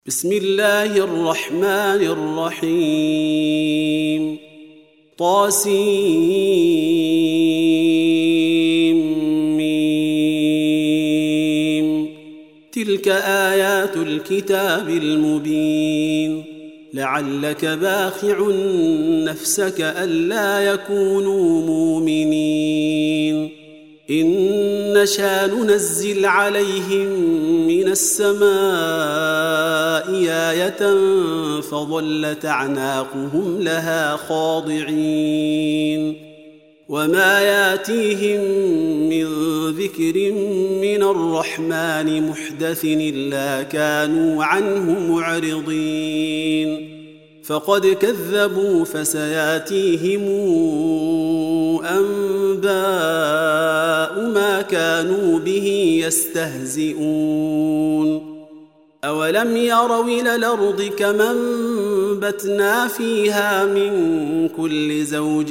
بسم الله الرحمن الرحيم طاسيم تلك آيات الكتاب المبين لعلك باخع نفسك ألا يكونوا مؤمنين إن نشأ ننزل عليهم من السماء آية فظلت أعناقهم لها خاضعين وما ياتيهم من ذكر من الرحمن محدث إلا كانوا عنه معرضين فقد كذبوا فسياتيهم أنباء ما كانوا به يستهزئون أولم يروا إلى الأرض كما أنبتنا فيها من كل زوج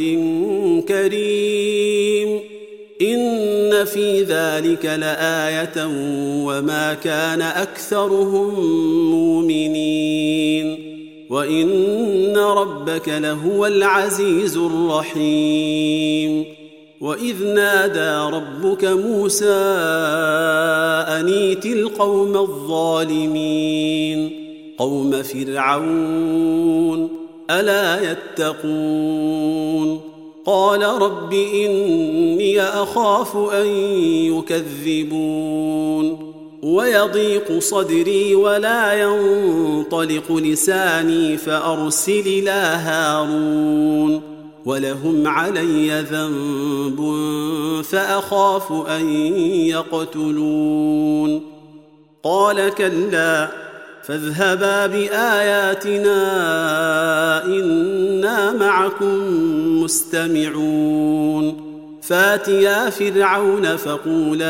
كريم إن في ذلك لآية وما كان أكثرهم مؤمنين وإن ربك لهو العزيز الرحيم وإذ نادى ربك موسى أن ائت القوم الظالمين قوم فرعون ألا يتقون قال رب إني أخاف أن يكذبون ويضيق صدري ولا ينطلق لساني فأرسل إلى هارون ولهم علي ذنب فأخاف أن يقتلون قال كلا فاذهبا بآياتنا إنا معكم مستمعون فاتيا فرعون فقولا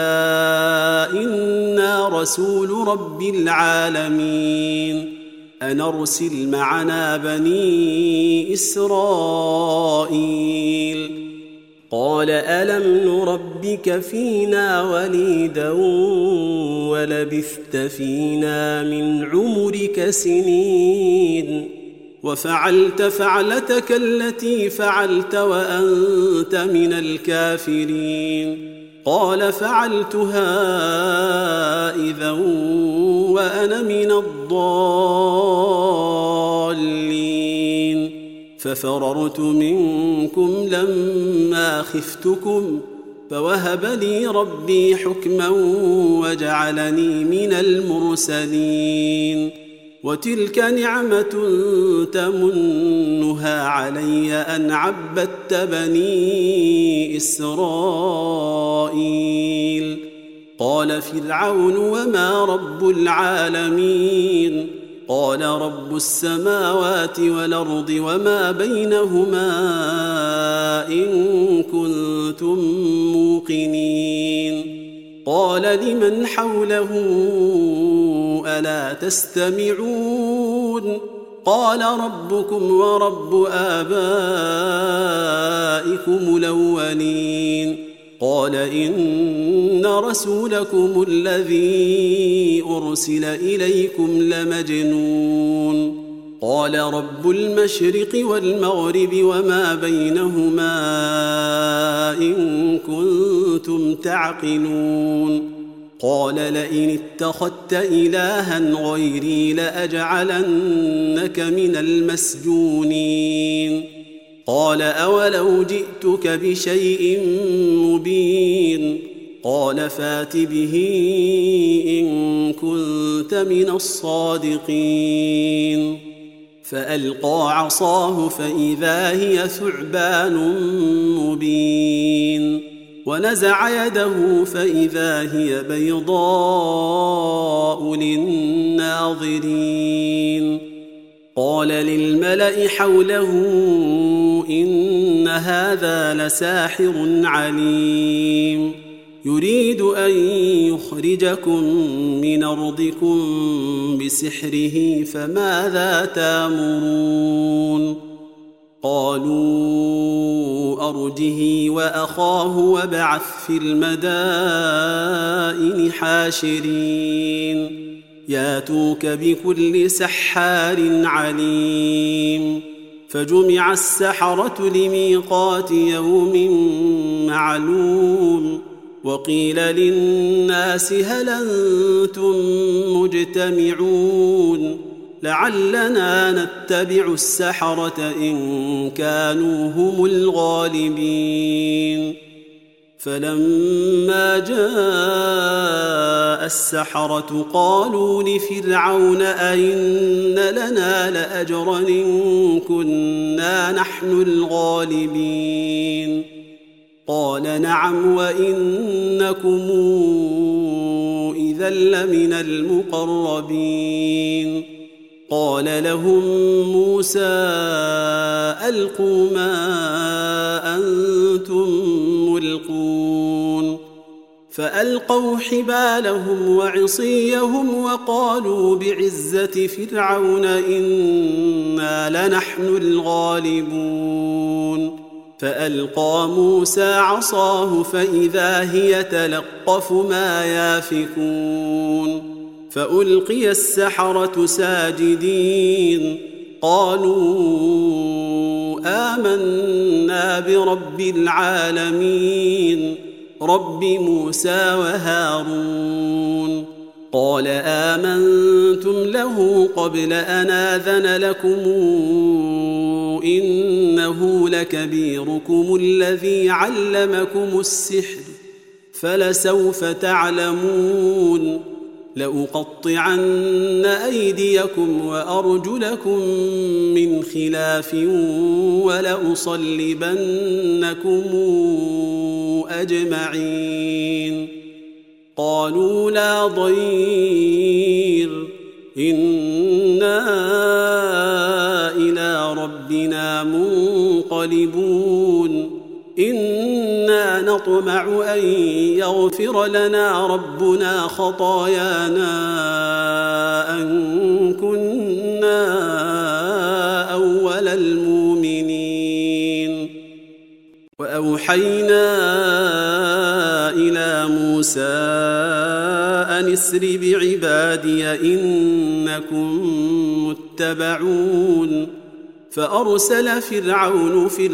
إنا رسول رب العالمين أن أرسل معنا بني إسرائيل قال ألم نربك فينا وليدا ولبثت فينا من عمرك سنين وفعلت فعلتك التي فعلت وأنت من الكافرين قال فعلتها إذا وأنا من الضالين ففررت منكم لما خفتكم فوهب لي ربي حكما وجعلني من المرسلين وتلك نعمة تمنها علي أن عبدت بني إسرائيل قال فرعون وما رب العالمين قال رب السماوات والأرض وما بينهما إن كنتم موقنين قال لمن حوله ألا تستمعون قال ربكم ورب آبائكم الأولين قال إن رسولكم الذي أرسل إليكم لمجنون قال رب المشرق والمغرب وما بينهما إن كنتم تعقلون قال لئن اتخذت إلها غيري لأجعلنك من المسجونين قال أولو جئتك بشيء مبين قال فات به إن كنت من الصادقين فألقى عصاه فإذا هي ثعبان مبين ونزع يده فإذا هي بيضاء للناظرين قال للملأ حوله إن هذا لساحر عليم يريد أن يخرجكم من أرضكم بسحره فماذا تأمرون قالوا أرجه وأخاه وابعث في المدائن حاشرين ياتوك بكل سحار عليم. فجمع السحرة لميقات يوم معلوم. وقيل للناس هل أنتم مجتمعون لعلنا نتبع السحرة إن كانوا هم الغالبين. فلما جاء السحرة قالوا لفرعون أئن لنا لأجرا إن كنا نحن الغالبين. قال نعم وإنكم إذا لمن المقربين. قال لهم موسى ألقوا ما أنتم ملقون. فألقوا حبالهم وعصيهم وقالوا بعزة فرعون إنا لنحن الغالبون. فألقى موسى عصاه فإذا هي تلقف ما يافكون. فألقي السحرة ساجدين قالوا آمنا برب العالمين رب موسى وهارون. قال آمنتم له قبل أن آذن لكم إنه لكبيركم الذي علمكم السحر فلسوف تعلمون لأقطعن أيديكم وأرجلكم من خلاف ولأصلبنكم أجمعين. قالوا لا ضير إنا إلى ربنا منقلبون إنا نطمع أن يغفر لنا ربنا خطايانا أن كنا أول المؤمنين. وأوحينا إلى موسى أن اسر بعبادي إنكم متبعون. فأرسل فرعون في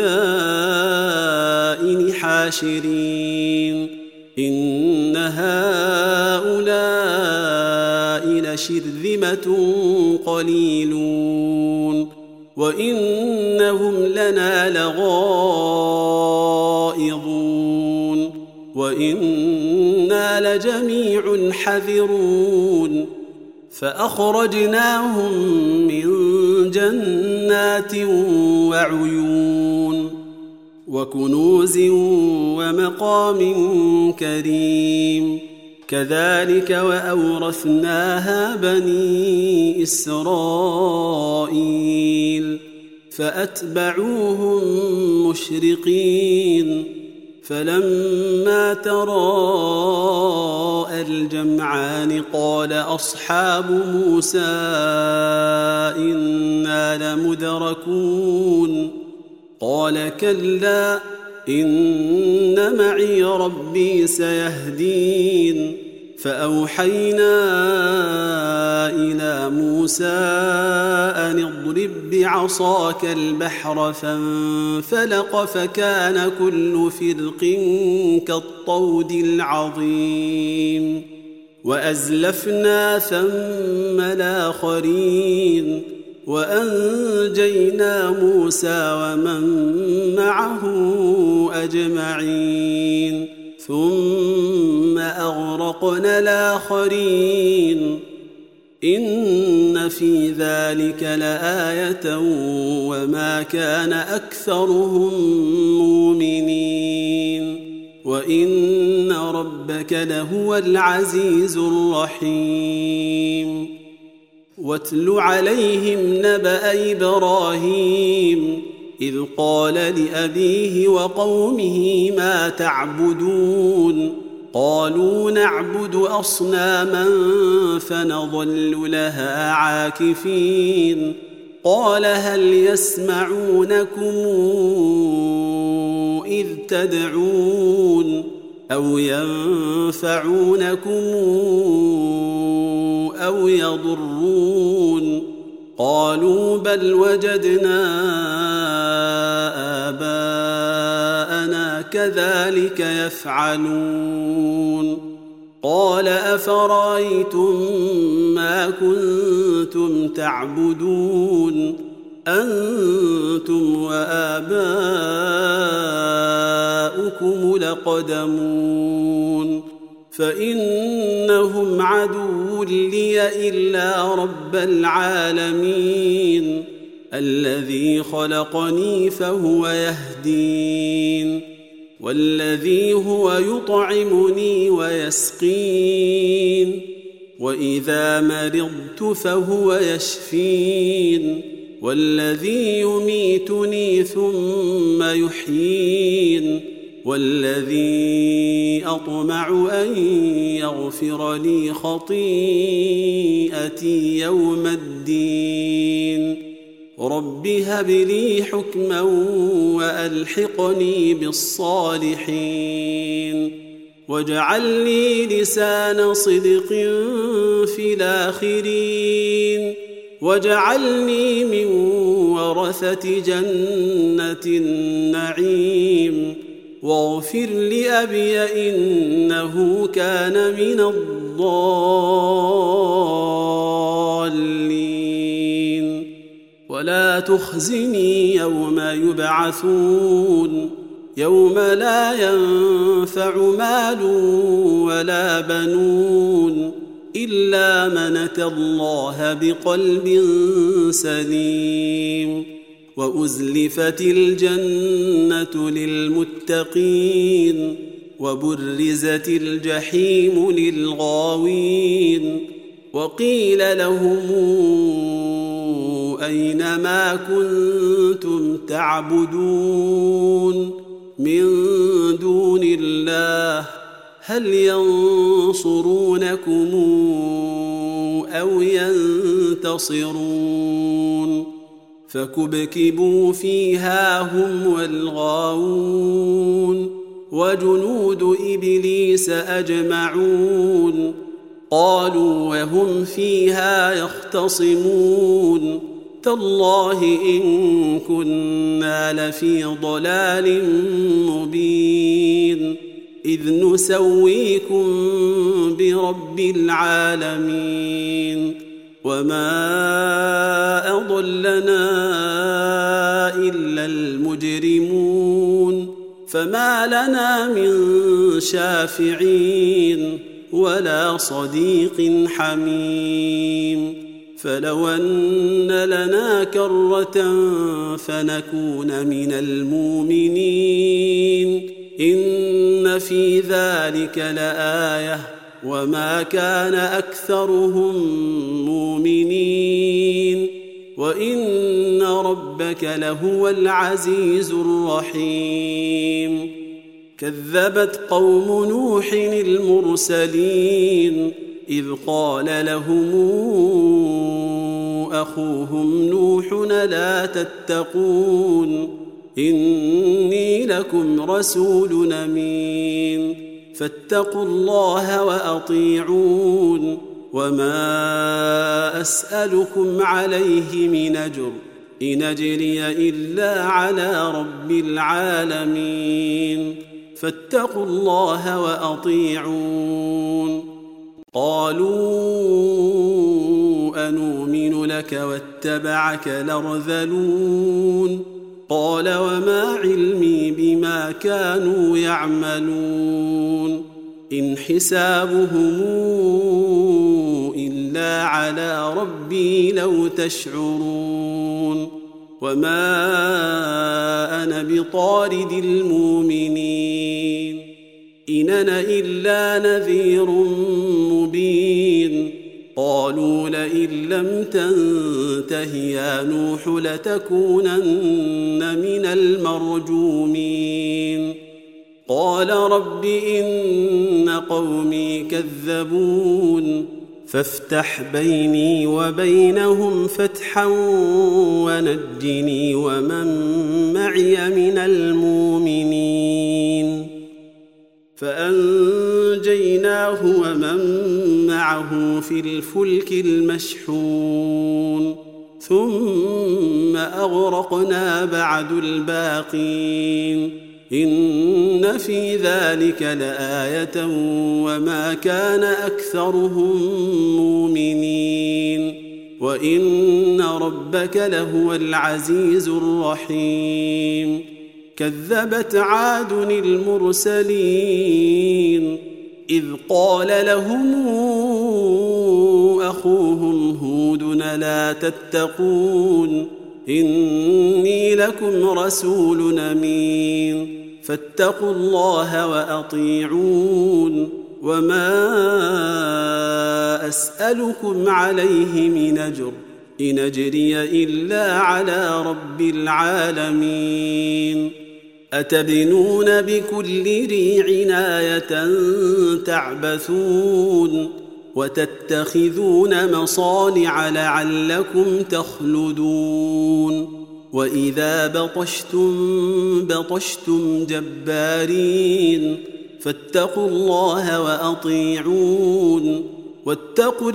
المدائن حاشرين إن هؤلاء لشرذمة قليلون وإنهم لنا لغائظون وإنا لجميع حذرون. فأخرجناهم من جنات وعيون وكنوز ومقام كريم كذلك وأورثناها بني إسرائيل. فأتبعوهم مشرقين فلما تراءى الجمعان قال أصحاب موسى إنا لمدركون. قال كلا إن معي ربي سيهدين. فأوحينا إلى موسى أن اضرب بعصاك البحر فانفلق فكان كل فرق كالطود العظيم. وأزلفنا ثم الآخرين وأنجينا موسى ومن معه أجمعين ثم أغرقنا الآخرين. إن في ذلك لآية وما كان أكثرهم مؤمنين وإن ربك لهو العزيز الرحيم. واتل عليهم نبأ إبراهيم إذ قال لأبيه وقومه ما تعبدون قالوا نعبد أصناما فنظل لها عاكفين. قال هل يسمعونكم إذ تدعون أو ينفعونكم أو يضرون قالوا بل وجدنا آباءنا كذلك يفعلون قال أفرأيتم ما كنتم تعبدون أنتم وآباؤكم الأقدمون فإنهم عدو لي إلا رب العالمين الذي خلقني فهو يهدين والذي هو يطعمني ويسقين وإذا مرضت فهو يشفين والذي يميتني ثم يحيين والذي أطمع أن يغفر لي خطيئتي يوم الدين رب هب لي حكما وألحقني بالصالحين واجعل لي لسان صدق في الآخرين واجعلني من ورثة جنة النعيم واغفر لأبي إنه كان من الضالين ولا تخزني يوم يبعثون يوم لا ينفع مال ولا بنون إلا من أتى الله بقلب سليم وأزلفت الجنة للمتقين وبرزت الجحيم للغاوين وقيل لهم أين ما كنتم تعبدون من دون الله هل ينصرونكم أو ينتصرون فكبكبوا فيها هم والغاوون وجنود إبليس أجمعون قالوا وهم فيها يختصمون تالله إن كنا لفي ضلال مبين إذ نسويكم برب العالمين وما أضلنا إلا المجرمون فما لنا من شافعين ولا صديق حميم فلو أن لنا كرة فنكون من المؤمنين إن في ذلك لآية وما كان أكثرهم مؤمنين وإن ربك لهو العزيز الرحيم كذبت قوم نوح المرسلين إذ قال لهم أخوهم نوح لا تتقون إني لكم رسول أمين فاتقوا الله وأطيعون وما أسألكم عليه من أجر إن أجري إلا على رب العالمين فاتقوا الله وأطيعون قالوا أنؤمن لك واتبعك الأرذلون قال وما علمي بما كانوا يعملون إن حسابهم إلا على ربي لو تشعرون وما أنا بطارد المؤمنين إن أنا إلا نذير مبين قالوا لئن لم تنته يا نوح لتكونن من المرجومين قال رب إن قومي كذبون فافتح بيني وبينهم فتحا ونجني ومن معي من المؤمنين فأنجيناه ومن معه في الفلك المشحون ثم أغرقنا بعد الباقين إن في ذلك لآية وما كان أكثرهم مؤمنين وإن ربك لهو العزيز الرحيم كذبت عاد المرسلين إذ قال لهم أخوهم هود لا تتقون إني لكم رسول أمين فاتقوا الله وأطيعون وما أسألكم عليه من أجر إن أجري إلا على رب العالمين أتبنون بكل ريع آية تعبثون وتتخذون مصانع لعلكم تخلدون وإذا بطشتم جبارين فاتقوا الله وأطيعون واتقوا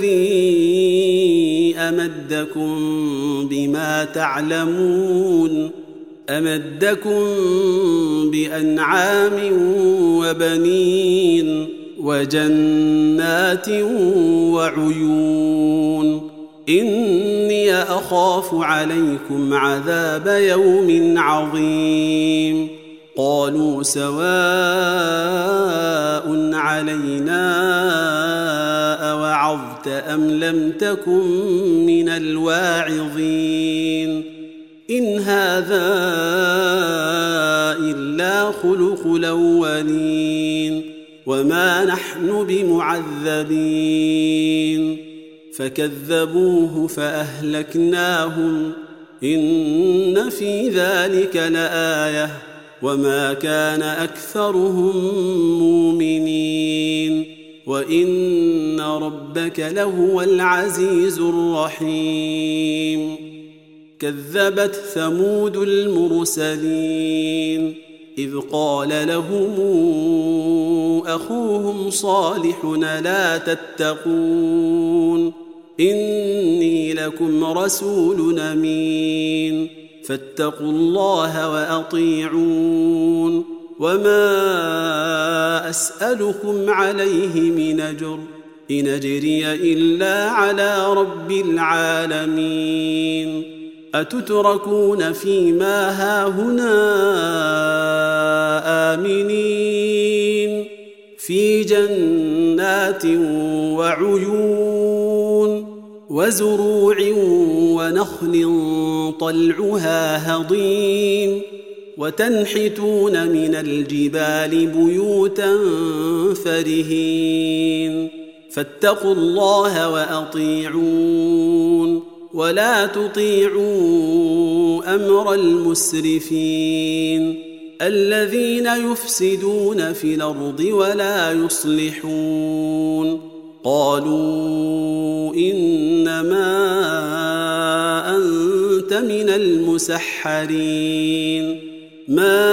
الذي أمدكم بما تعلمون أمدكم بأنعام وبنين وجنات وعيون إني أخاف عليكم عذاب يوم عظيم قالوا سواء علينا أوعظت أم لم تكن من الواعظين إن هذا إلا خلق الأولين وما نحن بمعذبين فكذبوه فأهلكناهم إن في ذلك لآية وما كان أكثرهم مؤمنين وإن ربك لهو العزيز الرحيم كذبت ثمود المرسلين إذ قال لهم أخوهم صالح لا تتقون إني لكم رسول أمين فاتقوا الله وأطيعون وما أسألكم عليه من أجر إن أجري إلا على رب العالمين أتتركون فيما هاهنا آمنين في جنات وعيون وزروع ونخل طلعها هضيم وتنحتون من الجبال بيوتا فرهين فاتقوا الله وأطيعون ولا تطيعوا أمر المسرفين الذين يفسدون في الأرض ولا يصلحون قالوا إنما أنت من المسحرين ما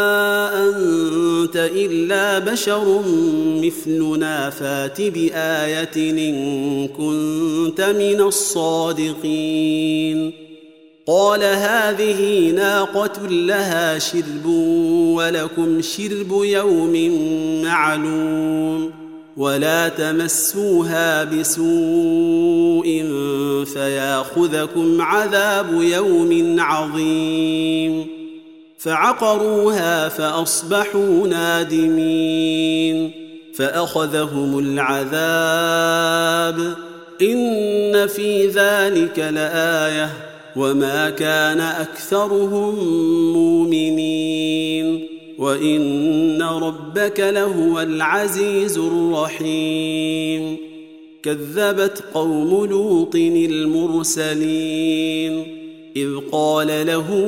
أنت إلا بشر مثلنا فات بآية إن كنت من الصادقين قال هذه ناقة لها شرب ولكم شرب يوم معلوم ولا تمسوها بسوء فياخذكم عذاب يوم عظيم فعقروها فأصبحوا نادمين فأخذهم العذاب إن في ذلك لآية وما كان أكثرهم مؤمنين وإن ربك لهو العزيز الرحيم كذبت قوم لوط المرسلين إذ قال لهم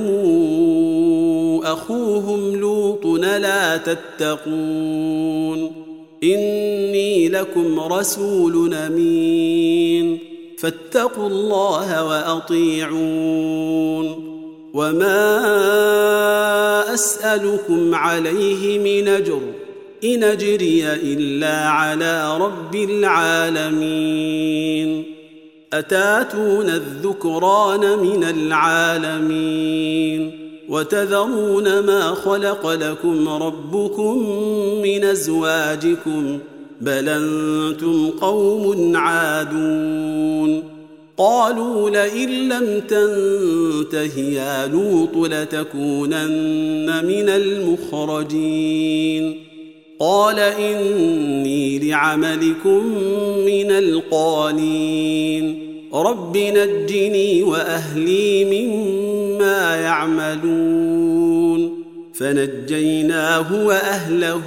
أخوهم لوط لا تتقون إني لكم رسول أمين فاتقوا الله وأطيعون وما أسألكم عليه من أجر إن أجري إلا على رب العالمين أتاتون الذكران من العالمين وتذرون ما خلق لكم ربكم من أزواجكم بل أنتم قوم عادون قالوا لئن لم تنته يا لوط لتكونن من المخرجين قال إني لعملكم من القالين رب نجني وأهلي مما يعملون فنجيناه وأهله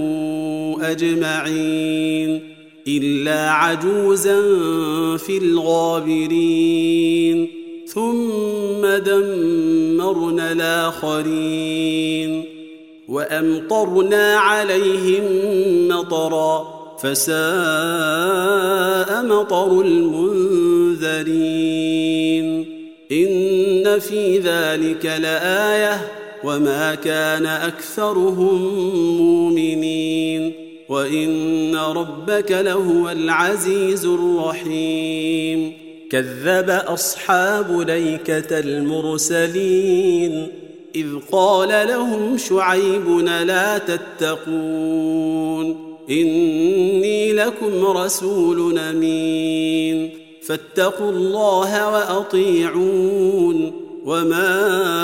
أجمعين إلا عجوزا في الغابرين ثم دمرنا الآخرين وأمطرنا عليهم مطرا فساء مطر المنذرين إن في ذلك لآية وما كان أكثرهم مؤمنين وإن ربك لهو العزيز الرحيم كذب أصحاب الأيكة المرسلين إذ قال لهم شعيب لا تتقون إني لكم رسول أمين فاتقوا الله وأطيعون وما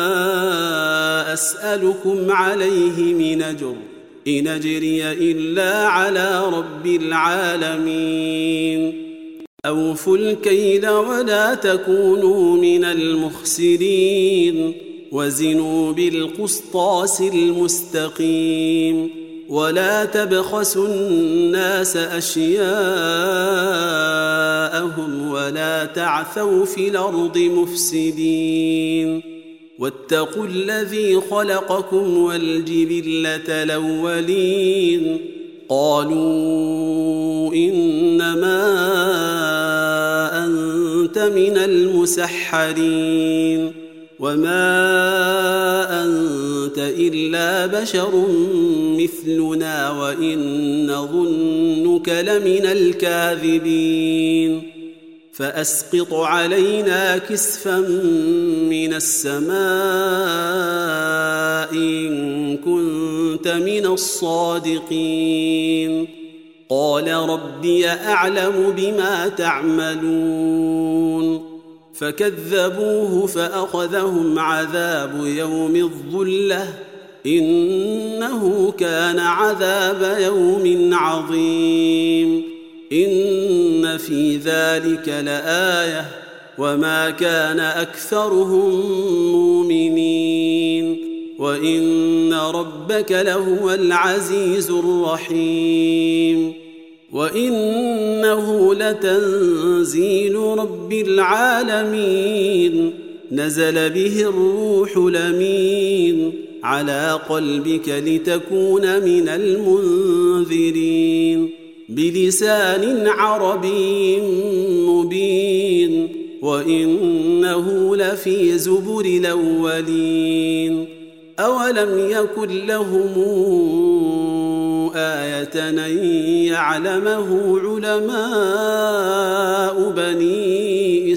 أسألكم عليه من أجر إن أجري إلا على رب العالمين أوفوا الكيل ولا تكونوا من المخسرين وزنوا بالقسطاس المستقيم ولا تبخسوا الناس أشياءهم ولا تعثوا في الأرض مفسدين واتقوا الذي خلقكم والجبلة الأولين قالوا إنما أنت من المسحرين وما أنت إلا بشر مثلنا وإن نظنك لمن الكاذبين فأسقط علينا كسفا من السماء إن كنت من الصادقين قال ربي أعلم بما تعملون فكذبوه فأخذهم عذاب يوم الظلة إنه كان عذاب يوم عظيم إن في ذلك لآية وما كان أكثرهم مؤمنين وإن ربك لهو العزيز الرحيم وإنه لتنزيل رب العالمين نزل به الروح الأمين على قلبك لتكون من المنذرين بلسان عربي مبين وإنه لفي زبر الأولين أولم يكن لهم آية أن يعلمه علماء بني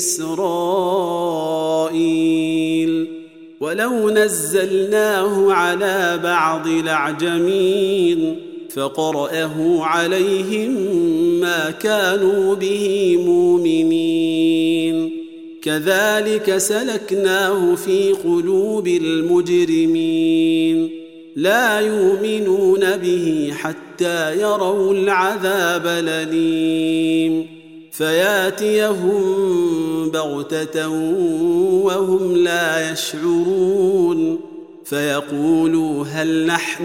إسرائيل ولو نزلناه على بعض الأعجمين فقرأه عليهم ما كانوا به مؤمنين كذلك سلكناه في قلوب المجرمين لا يؤمنون به حتى يروا العذاب الأليم فياتيهم بغتة وهم لا يشعرون فيقولوا هل نحن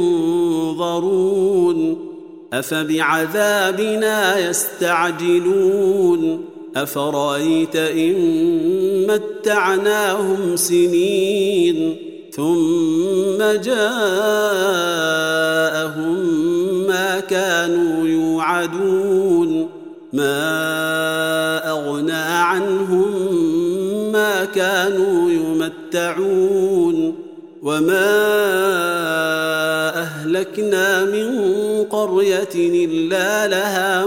منظرون أفبعذابنا يستعجلون أفرأيت إن متعناهم سنين ثم جاءهم ما كانوا يوعدون ما أغنى عنهم ما كانوا يمتعون وما أهلكنا أهلكنا من قرية إلا لها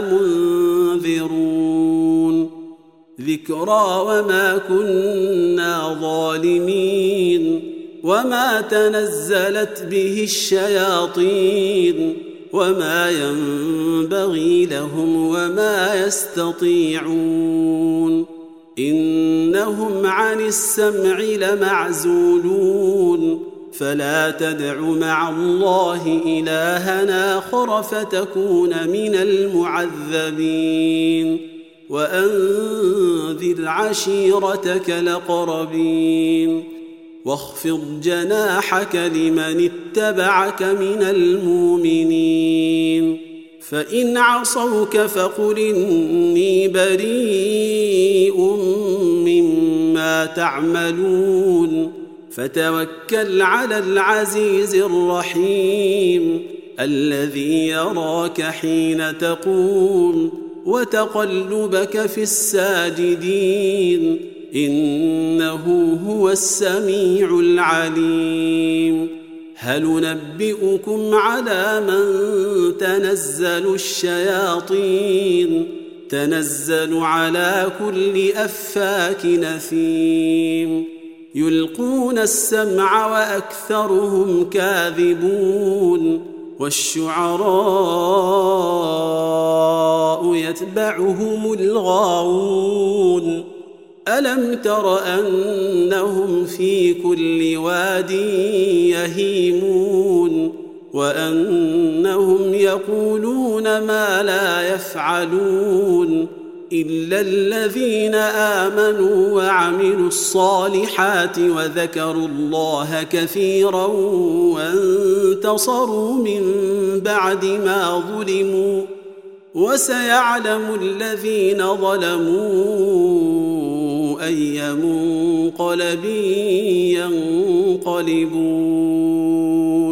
منذرون ذكرى وما كنا ظالمين وما تنزلت به الشياطين وما ينبغي لهم وما يستطيعون إنهم عن السمع لمعزولون فلا تدع مع الله إلهنا آخر فتكون من المعذبين وأنذر عشيرتك الأقربين واخفض جناحك لمن اتبعك من المؤمنين فإن عصوك فقل إني بريء مما تعملون فتوكل على العزيز الرحيم الذي يراك حين تقوم وتقلبك في الساجدين إنه هو السميع العليم هل ننبئكم على من تنزل الشياطين تنزل على كل أفاك نثيم يلقون السمع وأكثرهم كاذبون والشعراء يتبعهم الغاوون ألم تر أنهم في كل واد يهيمون وأنهم يقولون ما لا يفعلون إلا الذين آمنوا وعملوا الصالحات وذكروا الله كثيرا وانتصروا من بعد ما ظلموا وسيعلم الذين ظلموا أي منقلب ينقلبون